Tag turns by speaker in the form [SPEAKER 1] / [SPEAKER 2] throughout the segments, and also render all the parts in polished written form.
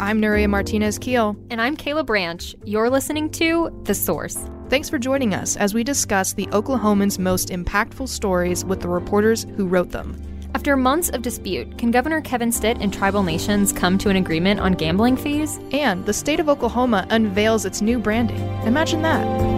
[SPEAKER 1] I'm Nuria Martinez-Keel.
[SPEAKER 2] And I'm Kayla Branch. You're listening to The Source.
[SPEAKER 1] Thanks for joining us as we discuss the Oklahomans' most impactful stories with the reporters who wrote them.
[SPEAKER 2] After months of dispute, can Governor Kevin Stitt and tribal nations come to an agreement on gambling fees?
[SPEAKER 1] And the state of Oklahoma unveils its new branding. Imagine that.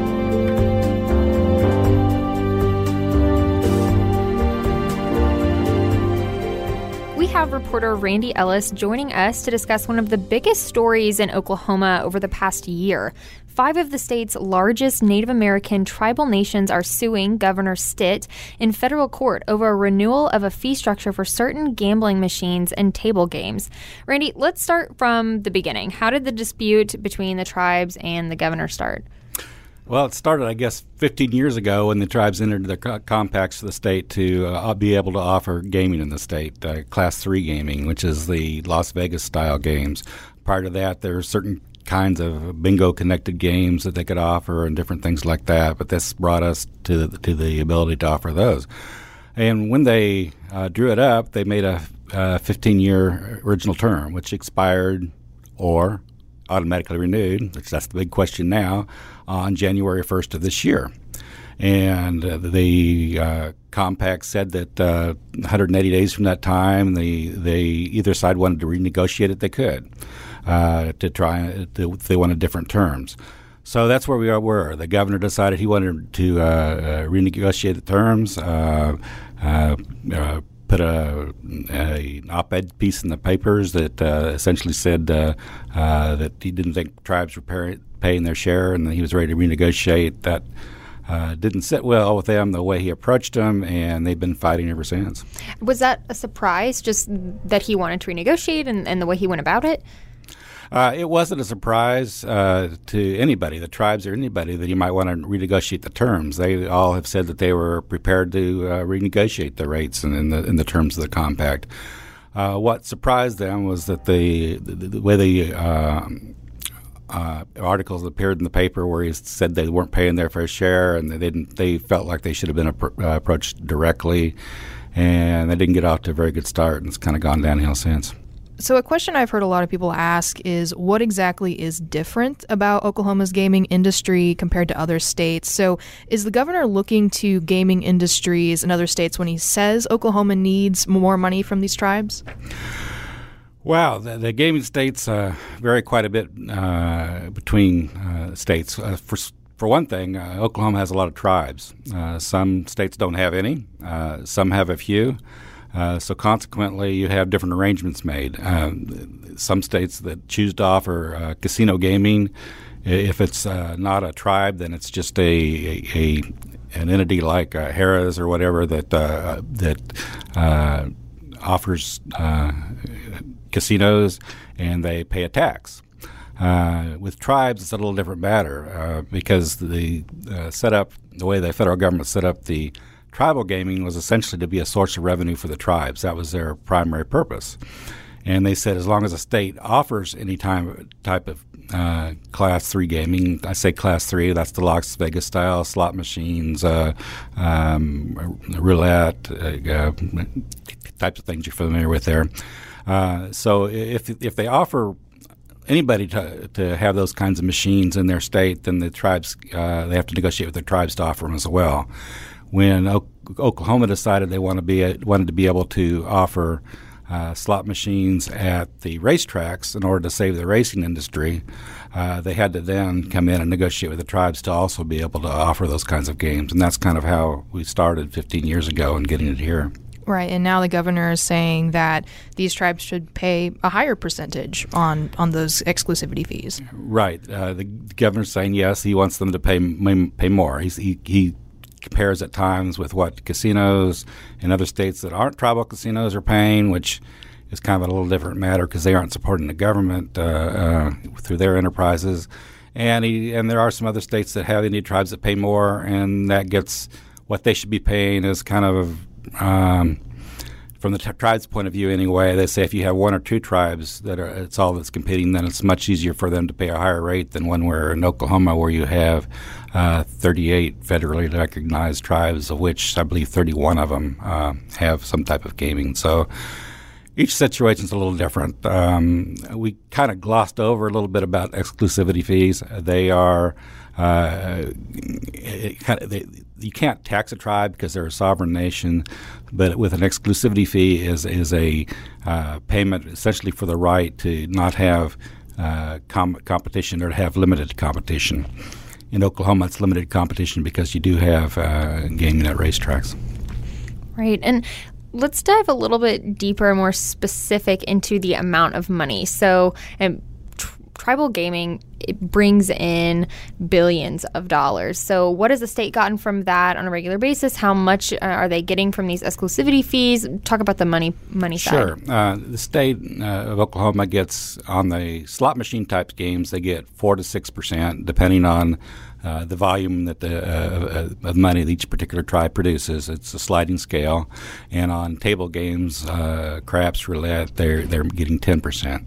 [SPEAKER 2] We have reporter Randy Ellis joining us to discuss one of the biggest stories in Oklahoma over the past year. 5 of the state's largest Native American tribal nations are suing Governor Stitt in federal court over a renewal of a fee structure for certain gambling machines and table games. Randy, let's start from the beginning. How did the dispute between the tribes and the governor start?
[SPEAKER 3] Well, it started, I guess, 15 years ago when the tribes entered their compacts for the state to be able to offer gaming in the state, Class 3 gaming, which is the Las Vegas-style games. Prior to that, there are certain kinds of bingo-connected games that they could offer and different things like that, but this brought us to the ability to offer those. And when they drew it up, they made a 15-year original term, which expired or automatically renewed, which that's the big question now, on January 1st of this year. And the compact said that 180 days from that time, they either side wanted to renegotiate it, they could, if they wanted different terms. So that's where we were. The governor decided he wanted to renegotiate the terms, put an op-ed piece in the papers that essentially said that he didn't think tribes were paying their share and that he was ready to renegotiate. That didn't sit well with them, the way he approached them, and they've been fighting ever since.
[SPEAKER 2] Was that a surprise, just that he wanted to renegotiate and the way he went about it?
[SPEAKER 3] It wasn't a surprise to anybody, the tribes or anybody, that you might want to renegotiate the terms. They all have said that they were prepared to renegotiate the rates in the terms of the compact. What surprised them was that the way the articles appeared in the paper where he said they weren't paying their fair share and they felt like they should have been approached directly, and they didn't get off to a very good start, and it's kind of gone downhill since.
[SPEAKER 1] So a question I've heard a lot of people ask is what exactly is different about Oklahoma's gaming industry compared to other states? So is the governor looking to gaming industries in other states when he says Oklahoma needs more money from these tribes?
[SPEAKER 3] Wow, the gaming states vary quite a bit between states. For one thing, Oklahoma has a lot of tribes. Some states don't have any. Some have a few. So consequently, you have different arrangements made. Some states that choose to offer casino gaming, if it's not a tribe, then it's just an entity like Harrah's or whatever that offers casinos, and they pay a tax. With tribes, it's a little different matter because the way the federal government set up the tribal gaming was essentially to be a source of revenue for the tribes. That was their primary purpose. And they said as long as a state offers any type of Class 3 gaming, I say Class 3, that's the Las Vegas style, slot machines, roulette, types of things you're familiar with there. So if they offer anybody to have those kinds of machines in their state, then the tribes, they have to negotiate with their tribes to offer them as well. When Oklahoma decided they wanted to be able to offer slot machines at the racetracks in order to save the racing industry, they had to then come in and negotiate with the tribes to also be able to offer those kinds of games. And that's kind of how we started 15 years ago in getting it here.
[SPEAKER 1] Right, and now the governor is saying that these tribes should pay a higher percentage on those exclusivity fees.
[SPEAKER 3] Right. The governor's saying, yes, he wants them to pay more. He compares at times with what casinos in other states that aren't tribal casinos are paying, which is kind of a little different matter because they aren't supporting the government through their enterprises. And there are some other states that have Indian tribes that pay more, and that gets what they should be paying is kind of from the tribe's point of view anyway. They say if you have one or two tribes it's all that's competing, then it's much easier for them to pay a higher rate than when we're in Oklahoma where you have 38 federally recognized tribes, of which I believe 31 of them have some type of gaming. So Each situation's a little different. We kind of glossed over a little bit about exclusivity fees. They are you can't tax a tribe because they're a sovereign nation, but with an exclusivity fee is a payment essentially for the right to not have competition or to have limited competition. In Oklahoma, it's limited competition because you do have gaming at racetracks.
[SPEAKER 2] Right, and let's dive a little bit deeper, more specific into the amount of money. So tribal gaming, it brings in billions of dollars. So what has the state gotten from that on a regular basis? How much are they getting from these exclusivity fees? Talk about the money side.
[SPEAKER 3] Sure. The state of Oklahoma gets, on the slot machine type games, they get 4 to 6%, depending on the volume that of money that each particular tribe produces. It's a sliding scale. And on table games, craps, roulette, they're getting 10%.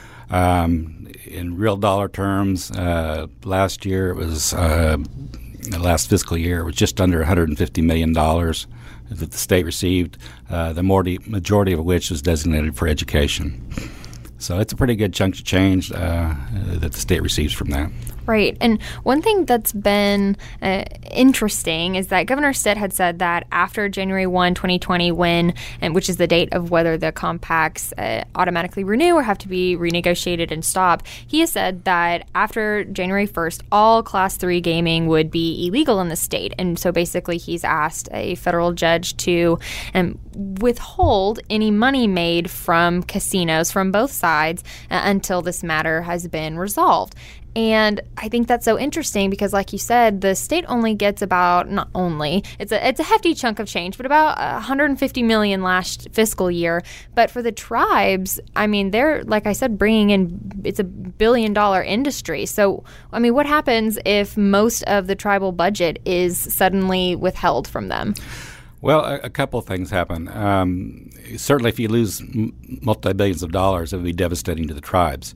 [SPEAKER 3] In real dollar terms, last year it was last fiscal year it was just under $150 million that the state received. The majority of which was designated for education. So it's a pretty good chunk of change that the state receives from that.
[SPEAKER 2] Right. And one thing that's been interesting is that Governor Stitt had said that after January 1, 2020, which is the date of whether the compacts automatically renew or have to be renegotiated and stop, he has said that after January 1st, all Class 3 gaming would be illegal in the state. And so basically he's asked a federal judge to withhold any money made from casinos from both sides until this matter has been resolved. And I think that's so interesting because, like you said, the state only gets about, not only, it's a hefty chunk of change, but about $150 million last fiscal year. But for the tribes, I mean, they're, like I said, bringing in, it's $1 billion industry. So, I mean, what happens if most of the tribal budget is suddenly withheld from them?
[SPEAKER 3] Well, a couple of things happen. Certainly, if you lose multi-billions of dollars, it would be devastating to the tribes.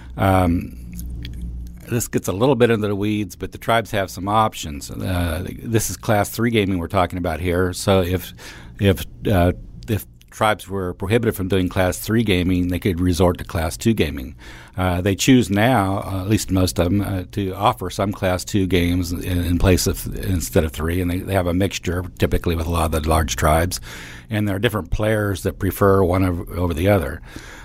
[SPEAKER 3] This gets a little bit into the weeds, but the tribes have some options. This is Class 3 gaming we're talking about here. So if tribes were prohibited from doing Class 3 gaming, they could resort to Class 2 gaming. They choose now, at least most of them, to offer some Class 2 games in place of instead of 3, and they have a mixture typically with a lot of the large tribes. And there are different players that prefer one over the other.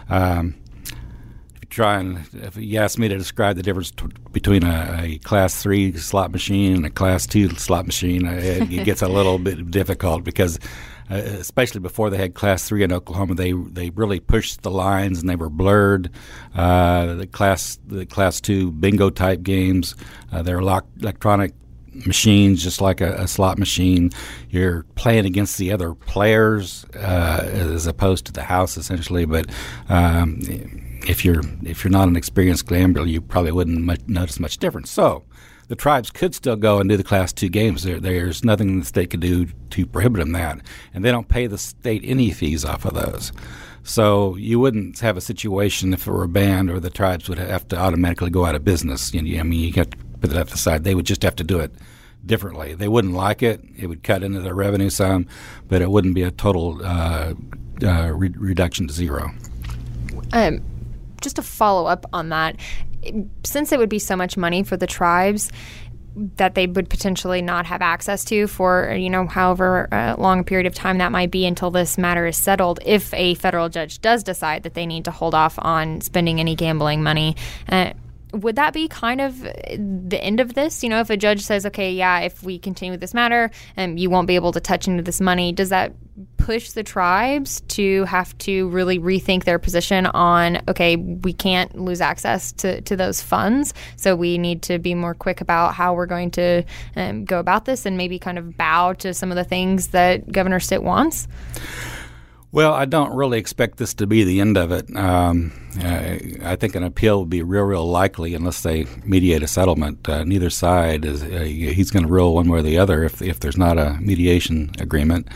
[SPEAKER 3] If you ask me to describe the difference between a Class 3 slot machine and a Class 2 slot machine, it gets a little bit difficult because especially before they had Class 3 in Oklahoma, they really pushed the lines and they were blurred. The Class 2 bingo type games, they're electronic machines, just like a slot machine. You're playing against the other players as opposed to the house, essentially. But if you're not an experienced gambler, you probably wouldn't notice much difference. So the tribes could still go and do the Class 2 games. There's nothing the state could do to prohibit them that, and they don't pay the state any fees off of those. So you wouldn't have a situation if it were banned or the tribes would have to automatically go out of business. You have to put that aside. They would just have to do it differently. They wouldn't like it. It would cut into their revenue some, but it wouldn't be a total reduction to zero.
[SPEAKER 2] Just to follow up on that, since it would be so much money for the tribes that they would potentially not have access to for, however long a period of time that might be until this matter is settled, if a federal judge does decide that they need to hold off on spending any gambling money, would that be kind of the end of this? If a judge says, okay, yeah, if we continue with this matter, you won't be able to touch into this money, does that push the tribes to have to really rethink their position on, okay, we can't lose access to those funds, so we need to be more quick about how we're going to go about this and maybe kind of bow to some of the things that Governor Stitt wants?
[SPEAKER 3] Well, I don't really expect this to be the end of it. I think an appeal would be real likely unless they mediate a settlement. Neither side he's going to rule one way or the other if there's not a mediation agreement.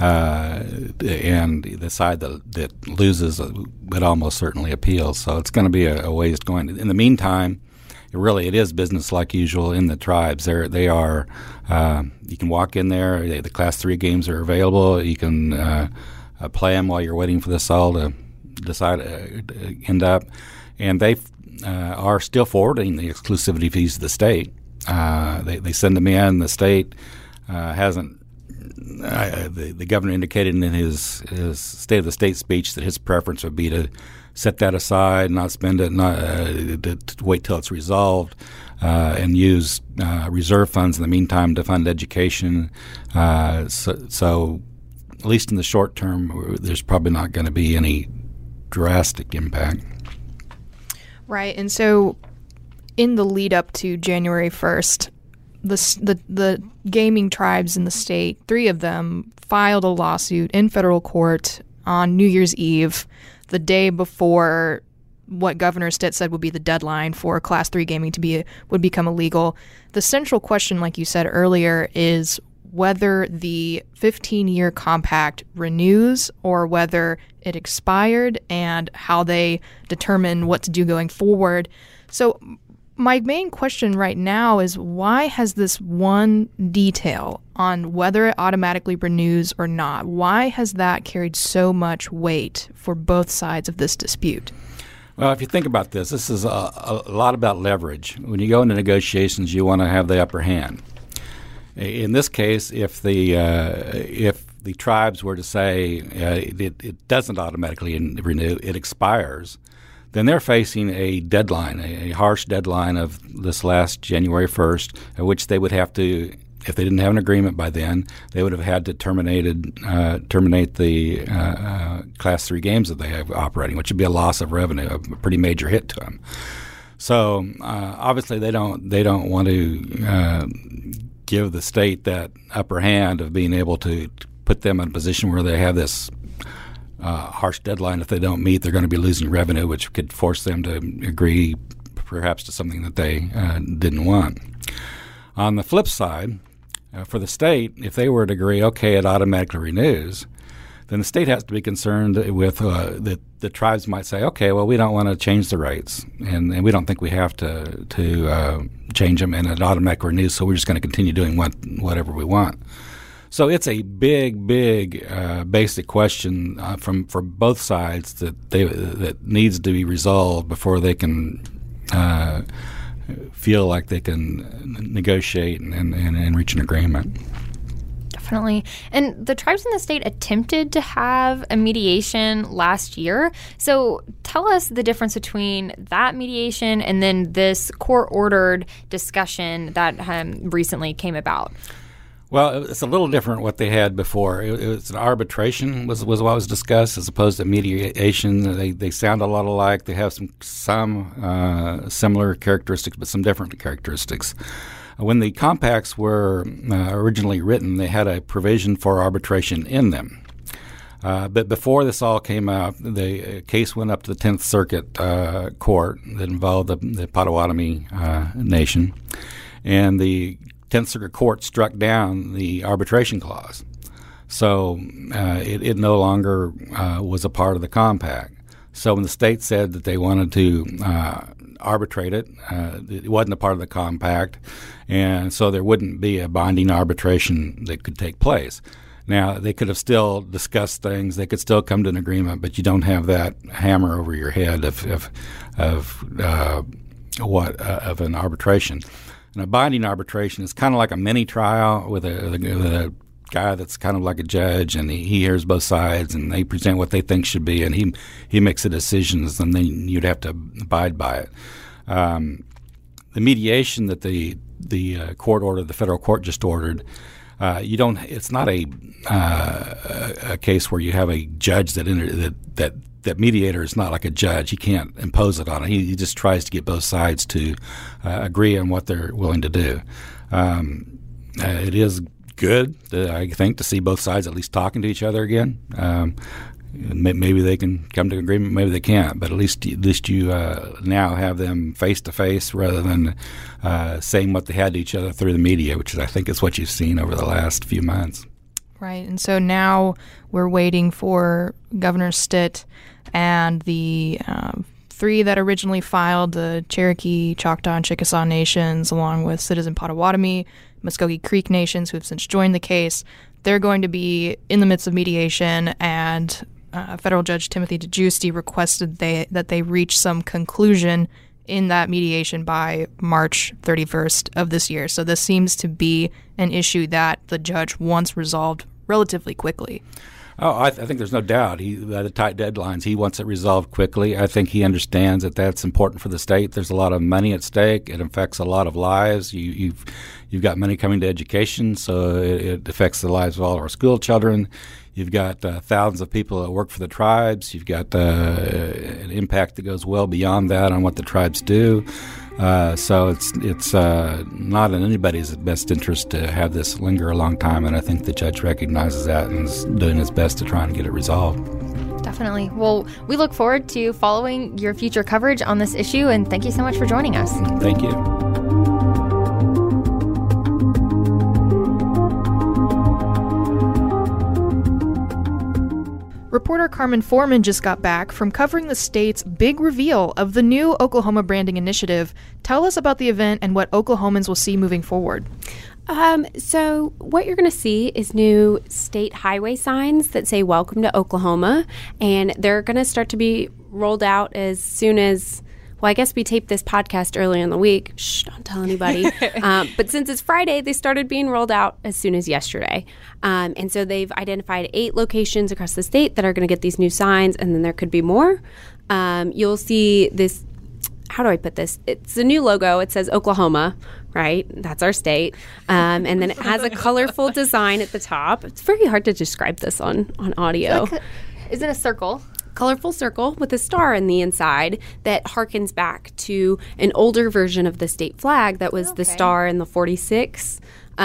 [SPEAKER 3] And the side that loses would almost certainly appeal. So it's going to be a ways going. In the meantime, it is business like usual in the tribes. They are. You can walk in there. The Class 3 games are available. You can play them while you're waiting for this all to decide end up, and they are still forwarding the exclusivity fees to the state. They send them in. The state hasn't. The governor indicated in his State of the State speech that his preference would be to set that aside, not spend it, to wait till it's resolved, and use reserve funds in the meantime to fund education. So at least in the short term, there's probably not going to be any drastic impact.
[SPEAKER 1] Right, and so in the lead up to January 1st, the gaming tribes in the state, 3 of them, filed a lawsuit in federal court on New Year's Eve, the day before what Governor Stitt said would be the deadline for Class 3 gaming would become illegal. The central question, like you said earlier, is whether the 15-year compact renews or whether it expired and how they determine what to do going forward. So my main question right now is, why has this one detail on whether it automatically renews or not, why has that carried so much weight for both sides of this dispute?
[SPEAKER 3] Well, if you think about this is a lot about leverage. When you go into negotiations, you want to have the upper hand. In this case, if the tribes were to say it doesn't automatically renew, it expires, then they're facing a deadline, a harsh deadline of this last January 1st, at which they would have to, if they didn't have an agreement by then, they would have had to terminate the Class 3 games that they have operating, which would be a loss of revenue, a pretty major hit to them. So obviously they don't want to give the state that upper hand of being able to put them in a position where they have this harsh deadline. If they don't meet, they're going to be losing revenue, which could force them to agree perhaps to something that they didn't want. On the flip side, for the state, if they were to agree, okay, it automatically renews, then the state has to be concerned with that the tribes might say, okay, well, we don't want to change the rates, and we don't think we have to change them, and it automatically renews, so we're just going to continue doing whatever we want. So it's a big basic question for both sides that needs to be resolved before they can feel like they can negotiate and reach an agreement.
[SPEAKER 2] Definitely. And the tribes in the state attempted to have a mediation last year. So tell us the difference between that mediation and then this court-ordered discussion that recently came about.
[SPEAKER 3] Well, it's a little different what they had before. It was an arbitration was what was discussed as opposed to mediation. They sound a lot alike. They have some similar characteristics, but some different characteristics. When the compacts were originally written, they had a provision for arbitration in them. But before this all came out, the case went up to the 10th Circuit Court that involved the Potawatomi Nation, and the 10th Circuit Court struck down the arbitration clause. So it no longer was a part of the compact. So when the state said that they wanted to arbitrate it, it wasn't a part of the compact, and so there wouldn't be a binding arbitration that could take place. Now, they could have still discussed things. They could still come to an agreement, but you don't have that hammer over your head of an arbitration. And a binding arbitration is kind of like a mini trial with a guy that's kind of like a judge, and he hears both sides, and they present what they think should be, and he makes the decisions, and then you'd have to abide by it. The mediation that the court ordered, the federal court just ordered, it's not a case where you have a judge that mediator is not like a judge. He can't impose it on it. He just tries to get both sides to agree on what they're willing to do. It is good, I think, to see both sides at least talking to each other again. Maybe they can come to an agreement, maybe they can't, but at least you now have them face to face rather than saying what they had to each other through the media, which I think is what you've seen over the last few months.
[SPEAKER 1] Right, and so now we're waiting for Governor Stitt and the 3 that originally filed, the Cherokee, Choctaw, and Chickasaw nations, along with Citizen Potawatomi, Muskogee Creek nations, who have since joined the case. They're going to be in the midst of mediation, and Federal Judge Timothy DeGiusti requested that they reach some conclusion in that mediation by March 31st of this year. So this seems to be an issue that the judge wants resolved relatively quickly.
[SPEAKER 3] Oh, I think there's no doubt. The tight deadlines. He wants it resolved quickly. I think he understands that that's important for the state. There's a lot of money at stake. It affects a lot of lives. You've got money coming to education, so it affects the lives of all of our school children. You've got thousands of people that work for the tribes. You've got an impact that goes well beyond that on what the tribes do. So it's not in anybody's best interest to have this linger a long time, and I think the judge recognizes that and is doing his best to try and get it resolved.
[SPEAKER 2] Definitely. Well, we look forward to following your future coverage on this issue, and thank you so much for joining us.
[SPEAKER 3] Thank you.
[SPEAKER 1] Reporter Carmen Foreman just got back from covering the state's big reveal of the new Oklahoma branding initiative. Tell us about the event and what Oklahomans will see moving forward.
[SPEAKER 4] So what you're going to see is new state highway signs that say "Welcome to Oklahoma," and they're going to start to be rolled out as soon as, well, I guess we taped this podcast early in the week. Shh, don't tell anybody. But since it's Friday, they started being rolled out as soon as yesterday. And so they've identified 8 locations across the state that are going to get these new signs, and then there could be more. You'll see this, how do I put this? It's a new logo. It says Oklahoma, right? That's our state. And then it has a colorful design at the top. It's very hard to describe this on audio.
[SPEAKER 2] Is it a circle?
[SPEAKER 4] Colorful circle with a star in the inside that harkens back to an older version of the state flag that was the star in the 46.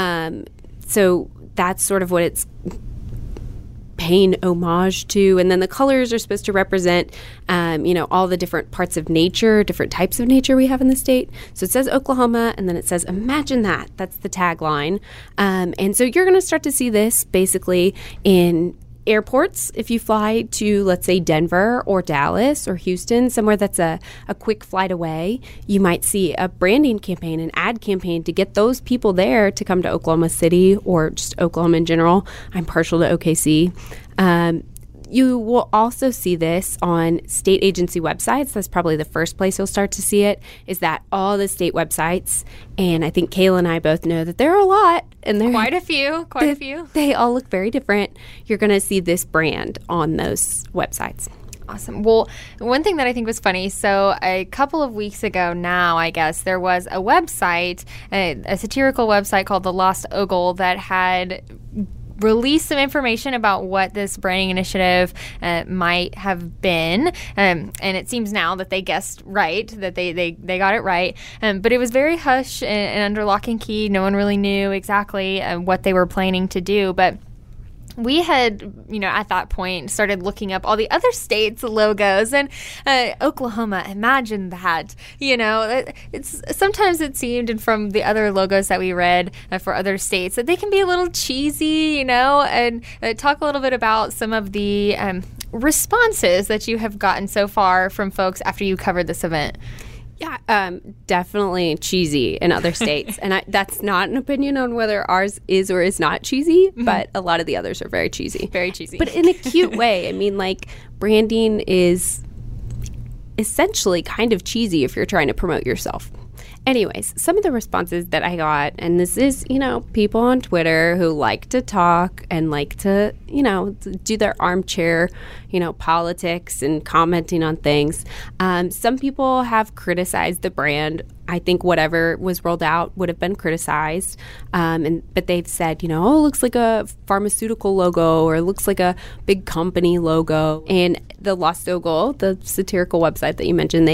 [SPEAKER 4] So that's sort of what it's paying homage to. And then the colors are supposed to represent, all the different parts of nature, different types of nature we have in the state. So it says Oklahoma, and then it says, "Imagine that." That's the tagline. And so you're going to start to see this basically in airports. If you fly to, let's say, Denver or Dallas or Houston, somewhere that's a quick flight away, you might see a branding campaign, an ad campaign to get those people there to come to Oklahoma City or just Oklahoma in general. I'm partial to OKC. You will also see this on state agency websites. That's probably the first place you'll start to see it, is that all the state websites, and I think Kayla and I both know that there are a lot. And there
[SPEAKER 2] Quite a few.
[SPEAKER 4] They all look very different. You're going to see this brand on those websites.
[SPEAKER 2] Awesome. Well, one thing that I think was funny, so a couple of weeks ago now, I guess, there was a website, a satirical website called The Lost Ogle that had release some information about what this branding initiative might have been. And it seems now that they guessed right, that they got it right. But it was very hush and under lock and key. No one really knew exactly what they were planning to do. But we had, at that point, started looking up all the other states' logos, and Oklahoma, imagine that. Sometimes it seemed, and from the other logos that we read for other states, that they can be a little cheesy, and talk a little bit about some of the responses that you have gotten so far from folks after you covered this event.
[SPEAKER 4] Yeah, definitely cheesy in other states. And that's not an opinion on whether ours is or is not cheesy, but a lot of the others are very cheesy.
[SPEAKER 2] Very cheesy.
[SPEAKER 4] But in a cute way. I mean, branding is essentially kind of cheesy if you're trying to promote yourself. Anyways, some of the responses that I got, and this is, people on Twitter who like to talk and like to, do their armchair, politics and commenting on things. Some people have criticized the brand. I think whatever was rolled out would have been criticized. But they've said, it looks like a pharmaceutical logo or it looks like a big company logo. And the Lost Ogle, the satirical website that you mentioned,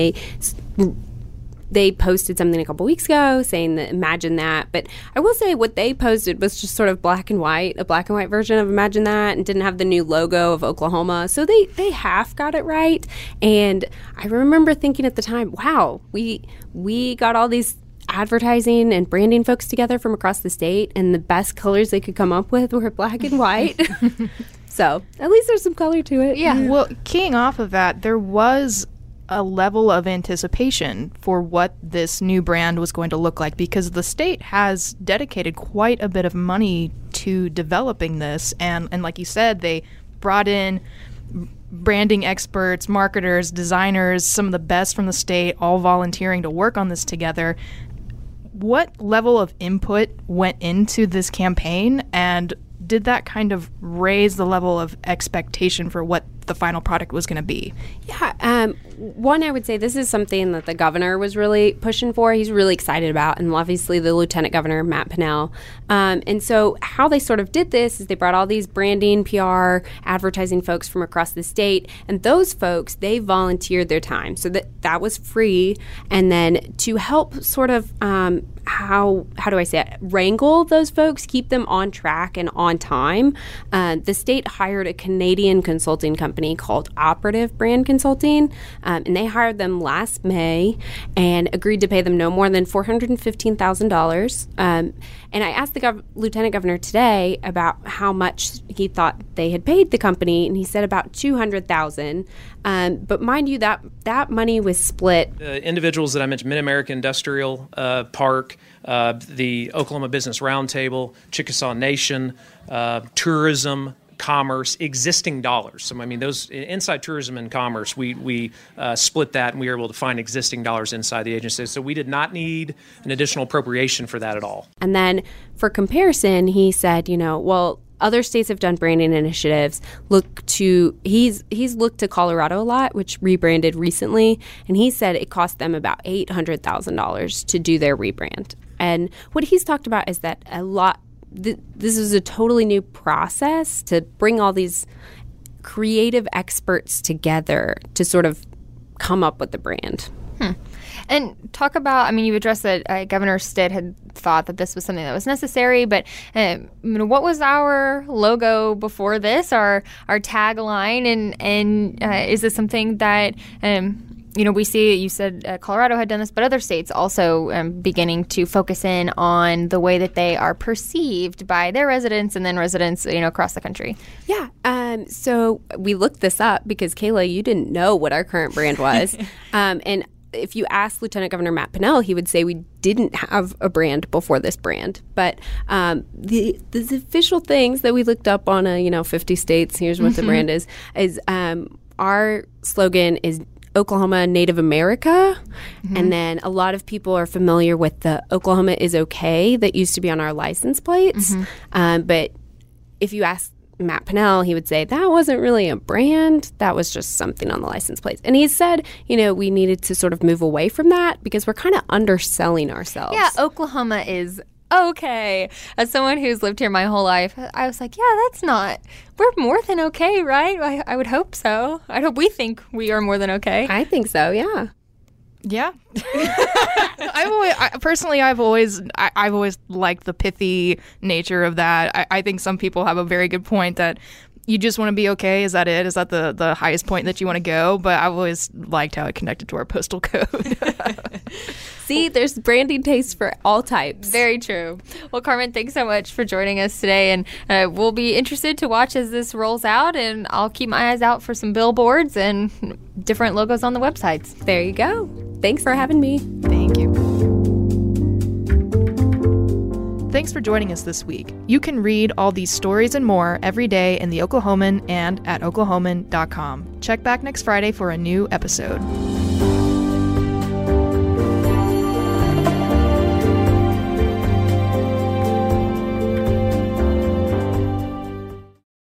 [SPEAKER 4] they posted something a couple weeks ago saying that Imagine That. But I will say what they posted was just sort of black and white, a black and white version of Imagine That, and didn't have the new logo of Oklahoma. So they half got it right. And I remember thinking at the time, wow, we got all these advertising and branding folks together from across the state, and the best colors they could come up with were black and white. So at least there's some color to it.
[SPEAKER 1] Yeah. Well, keying off of that, there was a level of anticipation for what this new brand was going to look like, because the state has dedicated quite a bit of money to developing this, and like you said, they brought in branding experts, marketers, designers, some of the best from the state, all volunteering to work on this together. What level of input went into this campaign, and did that kind of raise the level of expectation for what the final product was going to be?
[SPEAKER 4] Yeah, one, I would say this is something that the governor was really pushing for. He's really excited about, and obviously the Lieutenant Governor, Matt Pinnell. And so how they sort of did this is they brought all these branding, PR, advertising folks from across the state, and those folks, they volunteered their time. So that was free. And then to help sort of, how do I say it, wrangle those folks, keep them on track and on time, the state hired a Canadian consulting company called Operative Brand Consulting, and they hired them last May and agreed to pay them no more than $415,000. And I asked the Lieutenant Governor today about how much he thought they had paid the company, and he said about $200,000. But mind you, that money was split.
[SPEAKER 5] Individuals that I mentioned, Mid-American Industrial Park, the Oklahoma Business Roundtable, Chickasaw Nation, tourism, commerce, existing dollars. So, I mean, those inside tourism and commerce, we split that, and we were able to find existing dollars inside the agency. So we did not need an additional appropriation for that at all.
[SPEAKER 4] And then for comparison, he said, well, other states have done branding initiatives. He's looked to Colorado a lot, which rebranded recently, and he said it cost them about $800,000 to do their rebrand. And what he's talked about is that this is a totally new process to bring all these creative experts together to sort of come up with the brand.
[SPEAKER 2] And talk about, you addressed that Governor Stitt had thought that this was something that was necessary, but what was our logo before this, our tagline, and is this something that we see? You said Colorado had done this, but other states also beginning to focus in on the way that they are perceived by their residents and then residents across the country.
[SPEAKER 4] Yeah. So we looked this up because, Kayla, you didn't know what our current brand was. And if you ask Lieutenant Governor Matt Pinnell, he would say we didn't have a brand before this brand. But the official things that we looked up on 50 states, here's what the brand is our slogan is Oklahoma Native America. And then a lot of people are familiar with the Oklahoma is okay that used to be on our license plates. But if you ask Matt Pinnell, he would say that wasn't really a brand. That was just something on the license plates. And he said, we needed to sort of move away from that because we're kind of underselling ourselves.
[SPEAKER 2] Yeah, Oklahoma is okay. As someone who's lived here my whole life, I was like, we're more than okay, right? I would hope so. I hope we think we are more than okay.
[SPEAKER 4] I think so, yeah.
[SPEAKER 1] Yeah. I've always liked the pithy nature of that. I think some people have a very good point that you just want to be okay. Is that it? Is that the highest point that you want to go? But I've always liked how it connected to our postal code.
[SPEAKER 4] See, there's branding taste for all types.
[SPEAKER 2] Very true. Well, Carmen, thanks so much for joining us today. And we'll be interested to watch as this rolls out. And I'll keep my eyes out for some billboards and different logos on the websites.
[SPEAKER 4] There you go. Thanks for having me.
[SPEAKER 1] Thank you. Thanks for joining us this week. You can read all these stories and more every day in the Oklahoman and at oklahoman.com. Check back next Friday for a new episode.